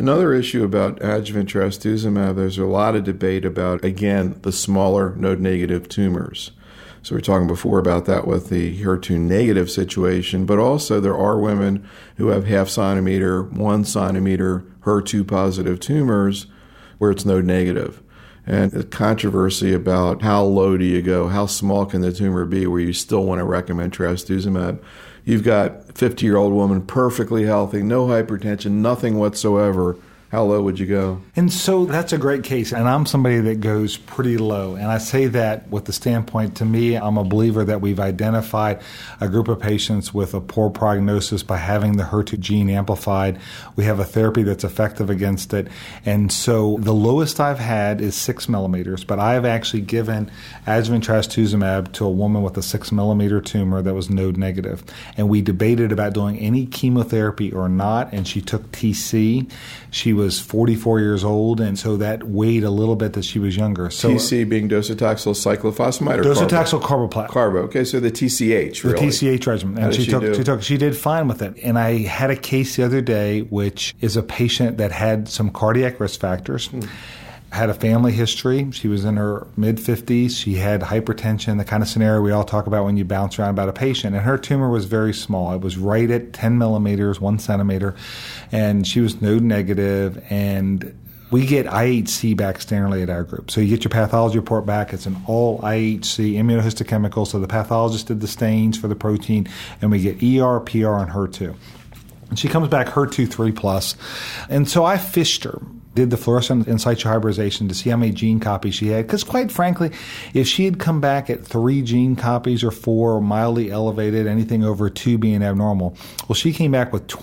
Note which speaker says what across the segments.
Speaker 1: Another issue about adjuvant trastuzumab, there's a lot of debate about, again, the smaller node-negative tumors. So we were talking before about that with the HER2-negative situation, but also there are women who have 0.5 centimeter, 1 centimeter HER2-positive tumors where it's node-negative. And the controversy about how low do you go, how small can the tumor be where you still want to recommend trastuzumab. You've got a 50-year-old woman, perfectly healthy, no hypertension, nothing whatsoever. How low would you go?
Speaker 2: And so that's a great case. And I'm somebody that goes pretty low. And I say that with the standpoint, to me, I'm a believer that we've identified a group of patients with a poor prognosis by having the HER2 gene amplified. We have a therapy that's effective against it. And so the lowest I've had is 6 millimeters. But I have actually given adjuvant trastuzumab to a woman with a 6 millimeter tumor that was node negative. And we debated about doing any chemotherapy or not. And she took TC. She was 44 years old, and so that weighed a little bit that she was younger. So
Speaker 1: TC being docetaxel cyclophosphamide or
Speaker 2: docetaxel carboplatin.
Speaker 1: Carbo. Okay, so the TCH, really.
Speaker 2: The TCH regimen. And she did fine with it. And I had a case the other day, which is a patient that had some cardiac risk factors. Had a family history. She was in her mid-50s. She had hypertension, the kind of scenario we all talk about when you bounce around about a patient. And her tumor was very small. It was right at 10 millimeters, 1 centimeter. And she was node negative. And we get IHC back standardly at our group. So you get your pathology report back. It's an all IHC immunohistochemical. So the pathologist did the stains for the protein. And we get ER, PR, and HER2. And she comes back HER2 3+. And so I fished her. Did the fluorescent in situ hybridization to see how many gene copies she had. Because quite frankly, if she had come back at 3 gene copies or 4, mildly elevated, anything over 2 being abnormal, well, she came back with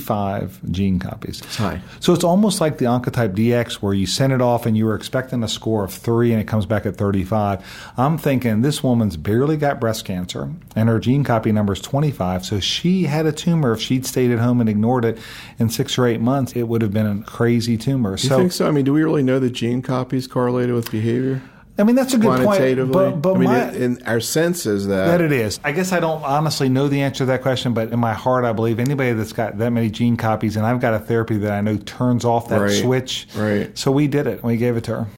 Speaker 2: 25 gene copies.
Speaker 1: That's high.
Speaker 2: So it's almost like the Oncotype DX where you send it off and you were expecting a score of 3 and it comes back at 35. I'm thinking this woman's barely got breast cancer and her gene copy number is 25. So she had a tumor. If she'd stayed at home and ignored it in 6 or 8 months, it would have been a crazy tumor.
Speaker 1: You think so? I mean, do we really know that gene copies correlated with behavior?
Speaker 2: I mean, that's a good point.
Speaker 1: But I mean, in our sense is that
Speaker 2: it is. I guess I don't honestly know the answer to that question, but in my heart, I believe anybody that's got that many gene copies, and I've got a therapy that I know turns off that switch.
Speaker 1: Right.
Speaker 2: So we did it. We gave it to her.